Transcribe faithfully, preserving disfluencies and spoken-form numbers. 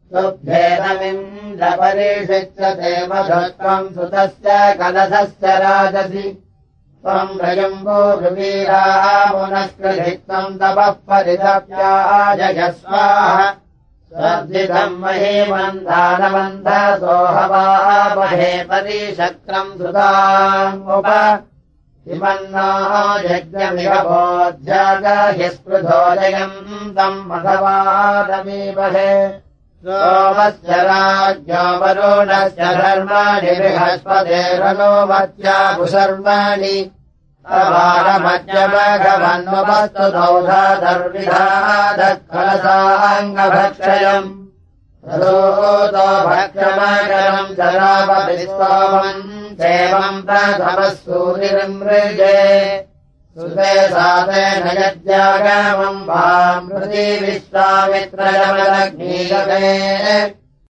तुभ्येनमिन्द्रपरिषिच्यते मधुत्वम् सुतस्य कलशस्य राजसि त्वम् रजम्बो रुवीरामुनस्कृधित्वम् तपः परितप्याजयस्वाः सर्जितम् महीमन्दानमन्धसोहवामहे परीशक्रम् सुतामुप इमन्ना यज्ञमिह बोध्यागाहि स्पृधोदयम् तम् मघवादमीमहे सोमस्य राज्ञो वरुणस्य धर्माणि बृहस्पतेरनोमत्याभुशर्माणि अवारमज्ञमघवन्वस्तु दौधादर्विधादः कलसाङ्गभक्षयम् तदोतो भक्षमकरम् शरावभिस्तोमम् देवम् प्रथमः सूरिर्मृजे सुते सातेन यज्ञागमम् वाम् पृथिविश्वामित्रयमलग्नीयते